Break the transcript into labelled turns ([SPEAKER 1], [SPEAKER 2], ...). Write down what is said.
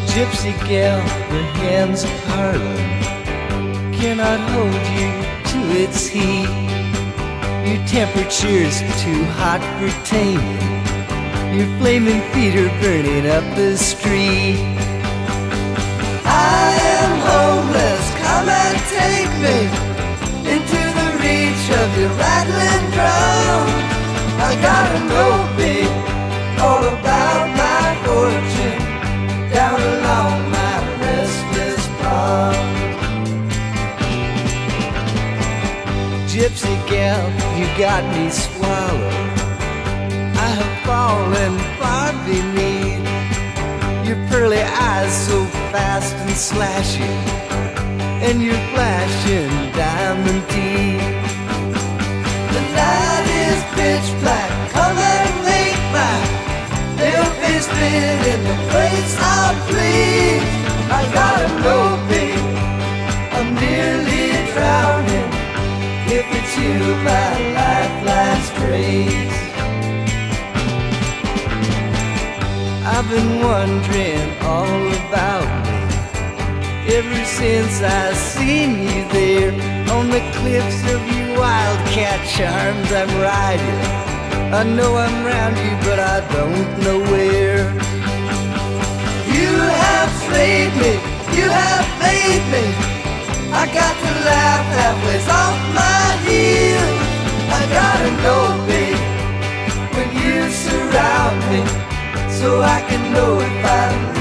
[SPEAKER 1] Gypsy gal, the hands of Harlem cannot hold you to its heat. Your temperature's too hot for taming. Your flaming feet are burning up the street. I am homeless, come and take me into the reach of your rattling drum. I gotta know, babe, all about my fortune down along my restless pond. Gypsy gal, you got me swallowed. I have fallen far beneath your pearly eyes, so fast and slashing, and your flashing diamond teeth. The night is pitch black, come and make my little face fit in the place I please. I gotta know, babe, I'm nearly drowning. If it's you, my lifeline strays. I've been wondering all about me ever since I seen you there on the cliffs of your wildcat charms. I'm riding, I know I'm round you, but I don't know where. You have slayed me, you have made me. I got to laugh halfway off my heels. I gotta know, babe, when you surround me, so I can know if I'm